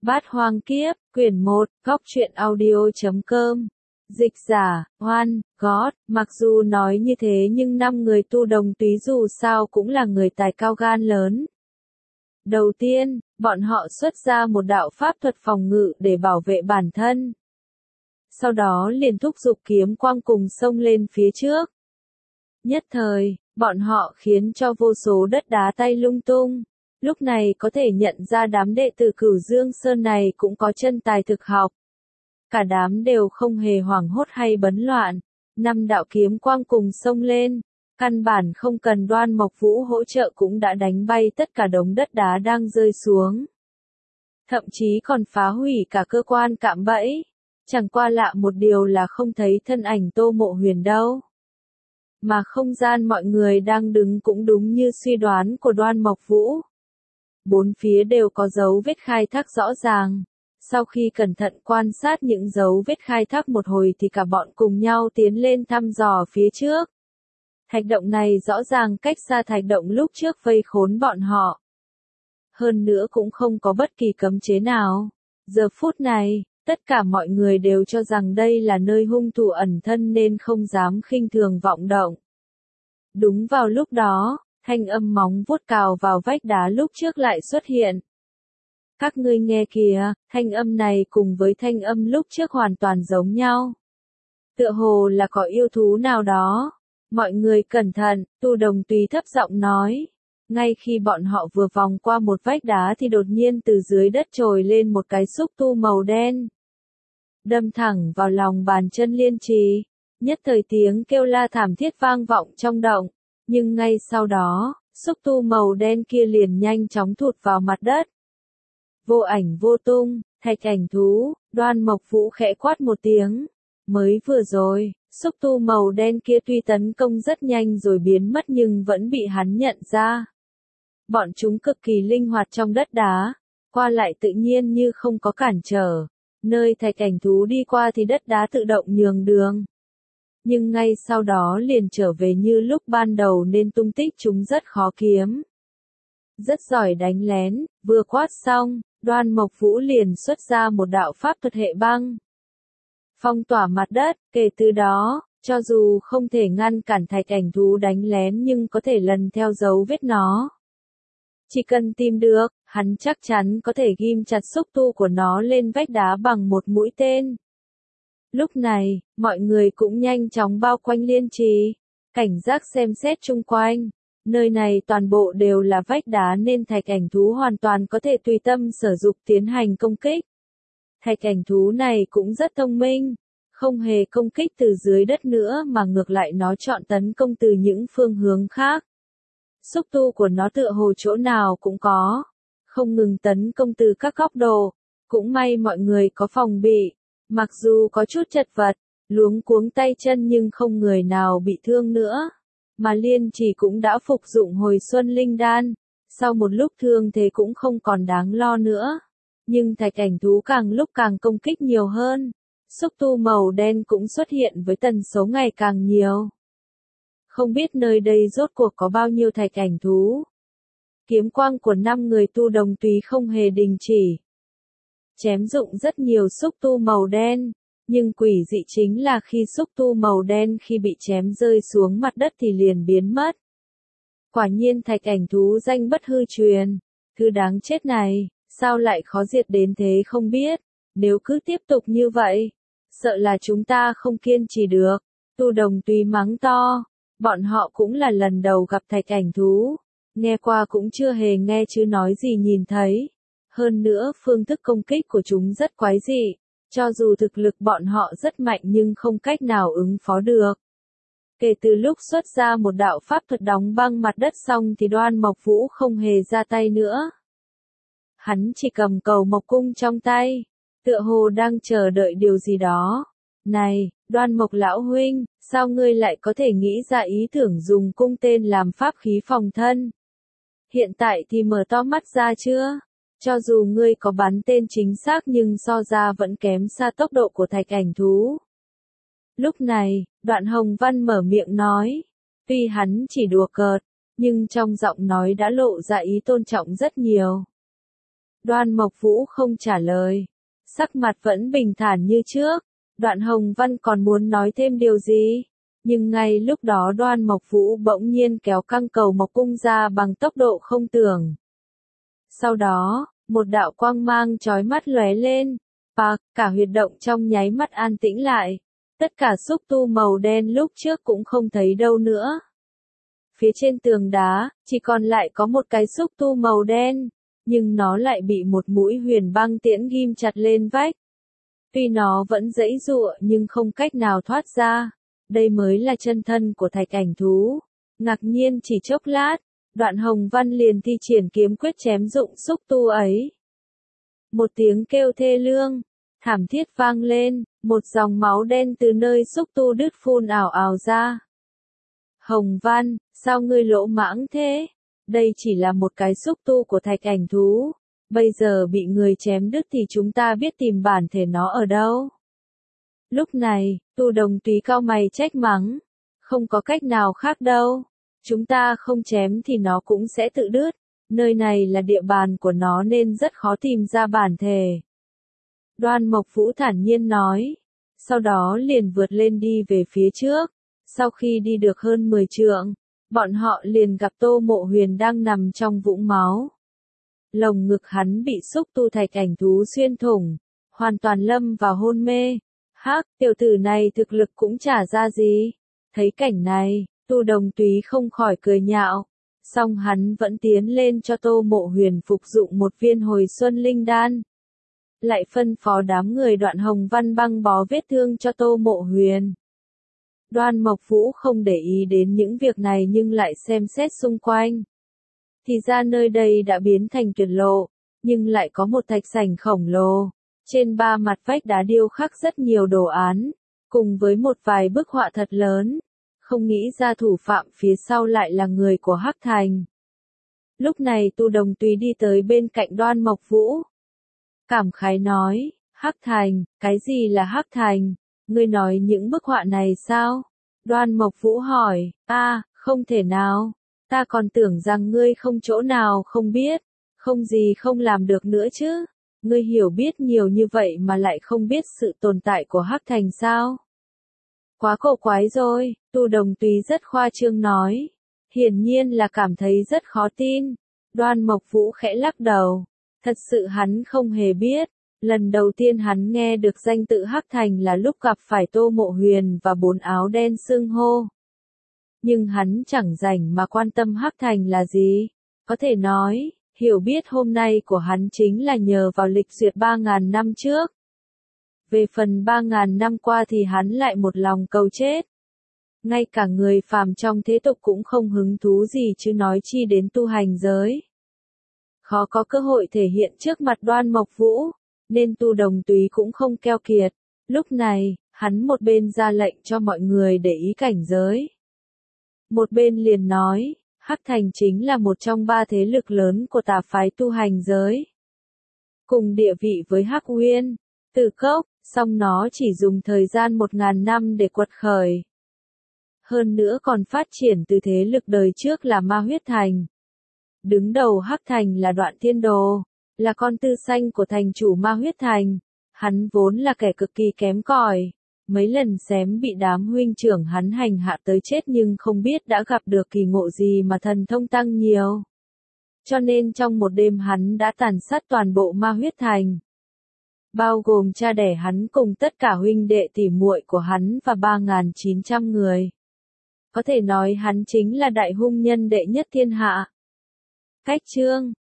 Bát Hoang Kiếp, quyển 1, góc truyện audio.com. Dịch giả, Hoan, God, mặc dù nói như thế nhưng 5 người tu đồng túy dù sao cũng là người tài cao gan lớn. Đầu tiên, bọn họ xuất ra một đạo pháp thuật phòng ngự để bảo vệ bản thân. Sau đó liền thúc giục kiếm quang cùng xông lên phía trước. Nhất thời, bọn họ khiến cho vô số đất đá tay lung tung. Lúc này có thể nhận ra đám đệ tử Cửu Dương Sơn này cũng có chân tài thực học. Cả đám đều không hề hoảng hốt hay bấn loạn. 5 đạo kiếm quang cùng xông lên. Căn bản không cần Đoan Mộc Vũ hỗ trợ cũng đã đánh bay tất cả đống đất đá đang rơi xuống. Thậm chí còn phá hủy cả cơ quan cạm bẫy. Chẳng qua lạ một điều là không thấy thân ảnh Tô Mộ Huyền đâu. Mà không gian mọi người đang đứng cũng đúng như suy đoán của Đoan Mộc Vũ. Bốn phía đều có dấu vết khai thác rõ ràng. Sau khi cẩn thận quan sát những dấu vết khai thác một hồi thì cả bọn cùng nhau tiến lên thăm dò phía trước. Thạch động này rõ ràng cách xa thạch động lúc trước vây khốn bọn họ. Hơn nữa cũng không có bất kỳ cấm chế nào. Giờ phút này, tất cả mọi người đều cho rằng đây là nơi hung thủ ẩn thân nên không dám khinh thường vọng động. Đúng vào lúc đó, thanh âm móng vuốt cào vào vách đá lúc trước lại xuất hiện. Các ngươi nghe kìa, thanh âm này cùng với thanh âm lúc trước hoàn toàn giống nhau. Tựa hồ là có yêu thú nào đó. Mọi người cẩn thận, Tu Đồng Túy thấp giọng nói. Ngay khi bọn họ vừa vòng qua một vách đá thì đột nhiên từ dưới đất trồi lên một cái xúc tu màu đen. Đâm thẳng vào lòng bàn chân Liên Trì. Nhất thời tiếng kêu la thảm thiết vang vọng trong động. Nhưng ngay sau đó, xúc tu màu đen kia liền nhanh chóng thụt vào mặt đất. Vô ảnh vô tung, thạch ảnh thú, Đoan Mộc Vũ khẽ quát một tiếng. Mới vừa rồi, xúc tu màu đen kia tuy tấn công rất nhanh rồi biến mất nhưng vẫn bị hắn nhận ra. Bọn chúng cực kỳ linh hoạt trong đất đá, qua lại tự nhiên như không có cản trở. Nơi thạch ảnh thú đi qua thì đất đá tự động nhường đường. Nhưng ngay sau đó liền trở về như lúc ban đầu nên tung tích chúng rất khó kiếm. Rất giỏi đánh lén, vừa quát xong, Đoan Mộc Vũ liền xuất ra một đạo pháp thuật hệ băng. Phong tỏa mặt đất, kể từ đó, cho dù không thể ngăn cản thạch ảnh thú đánh lén nhưng có thể lần theo dấu vết nó. Chỉ cần tìm được, hắn chắc chắn có thể ghim chặt xúc tu của nó lên vách đá bằng một mũi tên. Lúc này, mọi người cũng nhanh chóng bao quanh Liên Trì, cảnh giác xem xét chung quanh. Nơi này toàn bộ đều là vách đá nên thạch ảnh thú hoàn toàn có thể tùy tâm sử dụng tiến hành công kích. Thạch ảnh thú này cũng rất thông minh, không hề công kích từ dưới đất nữa mà ngược lại nó chọn tấn công từ những phương hướng khác. Xúc tu của nó tựa hồ chỗ nào cũng có, không ngừng tấn công từ các góc độ. Cũng may mọi người có phòng bị, mặc dù có chút chật vật, luống cuống tay chân nhưng không người nào bị thương nữa. Mà Liên Trì cũng đã phục dụng hồi xuân linh đan, sau một lúc thương thế cũng không còn đáng lo nữa. Nhưng thạch ảnh thú càng lúc càng công kích nhiều hơn, xúc tu màu đen cũng xuất hiện với tần số ngày càng nhiều. Không biết nơi đây rốt cuộc có bao nhiêu thạch ảnh thú. Kiếm quang của 5 người Tu Đồng Túy không hề đình chỉ. Chém dụng rất nhiều xúc tu màu đen. Nhưng quỷ dị chính là khi xúc tu màu đen khi bị chém rơi xuống mặt đất thì liền biến mất. Quả nhiên thạch ảnh thú danh bất hư truyền. Thứ đáng chết này, sao lại khó diệt đến thế không biết. Nếu cứ tiếp tục như vậy, sợ là chúng ta không kiên trì được. Tu Đồng Túy mắng to. Bọn họ cũng là lần đầu gặp thạch ảnh thú. Nghe qua cũng chưa hề nghe chứ nói gì nhìn thấy. Hơn nữa phương thức công kích của chúng rất quái dị. Cho dù thực lực bọn họ rất mạnh nhưng không cách nào ứng phó được. Kể từ lúc xuất ra một đạo pháp thuật đóng băng mặt đất xong thì Đoan Mộc Vũ không hề ra tay nữa. Hắn chỉ cầm cầu mộc cung trong tay, tựa hồ đang chờ đợi điều gì đó. Này, Đoan Mộc lão huynh, sao ngươi lại có thể nghĩ ra ý tưởng dùng cung tên làm pháp khí phòng thân? Hiện tại thì mở to mắt ra chưa? Cho dù ngươi có bắn tên chính xác nhưng so ra vẫn kém xa tốc độ của thạch ảnh thú. Lúc này, Đoạn Hồng Văn mở miệng nói. Tuy hắn chỉ đùa cợt, nhưng trong giọng nói đã lộ ra ý tôn trọng rất nhiều. Đoan Mộc Vũ không trả lời. Sắc mặt vẫn bình thản như trước. Đoạn Hồng Văn còn muốn nói thêm điều gì? Nhưng ngay lúc đó Đoan Mộc Vũ bỗng nhiên kéo căng cầu mộc cung ra bằng tốc độ không tưởng. Sau đó, một đạo quang mang chói mắt lóe lên. Và cả huyệt động trong nháy mắt an tĩnh lại. Tất cả xúc tu màu đen lúc trước cũng không thấy đâu nữa. Phía trên tường đá, chỉ còn lại có một cái xúc tu màu đen, nhưng nó lại bị một mũi huyền băng tiễn ghim chặt lên vách. Tuy nó vẫn giãy giụa nhưng không cách nào thoát ra. Đây mới là chân thân của thạch ảnh thú. Ngạc nhiên chỉ chốc lát, Đoạn Hồng Văn liền thi triển kiếm quyết chém dụng xúc tu ấy. Một tiếng kêu thê lương, thảm thiết vang lên, một dòng máu đen từ nơi xúc tu đứt phun ào ào ra. Hồng Văn, sao ngươi lỗ mãng thế? Đây chỉ là một cái xúc tu của thạch ảnh thú. Bây giờ bị người chém đứt thì chúng ta biết tìm bản thể nó ở đâu. Lúc này, Tu Đồng Túy cau mày trách mắng. Không có cách nào khác đâu. Chúng ta không chém thì nó cũng sẽ tự đứt. Nơi này là địa bàn của nó nên rất khó tìm ra bản thể. Đoan Mộc Vũ thản nhiên nói. Sau đó liền vượt lên đi về phía trước. Sau khi đi được hơn 10 trượng, bọn họ liền gặp Tô Mộ Huyền đang nằm trong vũng máu. Lồng ngực hắn bị xúc tu thạch ảnh thú xuyên thủng, hoàn toàn lâm vào hôn mê. Hắc, tiểu tử này thực lực cũng chả ra gì. Thấy cảnh này, Tu Đồng Túy không khỏi cười nhạo. Song hắn vẫn tiến lên cho Tô Mộ Huyền phục dụng một viên hồi xuân linh đan. Lại phân phó đám người Đoạn Hồng Văn băng bó vết thương cho Tô Mộ Huyền. Đoan Mộc Vũ không để ý đến những việc này nhưng lại xem xét xung quanh. Thì ra nơi đây đã biến thành tuyệt lộ, nhưng lại có một thạch sảnh khổng lồ. Trên ba mặt vách đá điêu khắc rất nhiều đồ án, cùng với một vài bức họa thật lớn. Không nghĩ ra thủ phạm phía sau lại là người của Hắc Thành. Lúc này Tu Đồng Túy đi tới bên cạnh Đoan Mộc Vũ. Cảm khái nói, Hắc Thành, cái gì là Hắc Thành? Ngươi nói những bức họa này sao? Đoan Mộc Vũ hỏi, không thể nào. Ta còn tưởng rằng ngươi không chỗ nào không biết, không gì không làm được nữa chứ. Ngươi hiểu biết nhiều như vậy mà lại không biết sự tồn tại của Hắc Thành sao? Quá cổ quái rồi, Tu Đồng Túy rất khoa trương nói. Hiển nhiên là cảm thấy rất khó tin. Đoan Mộc Vũ khẽ lắc đầu. Thật sự hắn không hề biết. Lần đầu tiên hắn nghe được danh tự Hắc Thành là lúc gặp phải Tô Mộ Huyền và bốn áo đen xưng hô. Nhưng hắn chẳng rảnh mà quan tâm Hắc Thành là gì. Có thể nói, hiểu biết hôm nay của hắn chính là nhờ vào lịch duyệt 3.000 năm trước. Về phần 3.000 năm qua thì hắn lại một lòng cầu chết. Ngay cả người phàm trong thế tục cũng không hứng thú gì chứ nói chi đến tu hành giới. Khó có cơ hội thể hiện trước mặt Đoan Mộc Vũ, nên Tu Đồng Túy cũng không keo kiệt. Lúc này, hắn một bên ra lệnh cho mọi người để ý cảnh giới. Một bên liền nói, Hắc Thành chính là một trong ba thế lực lớn của tà phái tu hành giới. Cùng địa vị với Hắc Uyên, Tử Cốc, song nó chỉ dùng thời gian 1.000 năm để quật khởi. Hơn nữa còn phát triển từ thế lực đời trước là Ma Huyết Thành. Đứng đầu Hắc Thành là Đoạn Thiên Đồ, là con tư sanh của thành chủ Ma Huyết Thành. Hắn vốn là kẻ cực kỳ kém cỏi, mấy lần xém bị đám huynh trưởng hắn hành hạ tới chết nhưng không biết đã gặp được kỳ ngộ gì mà thần thông tăng nhiều. Cho nên trong một đêm hắn đã tàn sát toàn bộ Ma Huyết Thành. Bao gồm cha đẻ hắn cùng tất cả huynh đệ tỉ muội của hắn và 3.900 người. Có thể nói hắn chính là đại hung nhân đệ nhất thiên hạ. Cách chương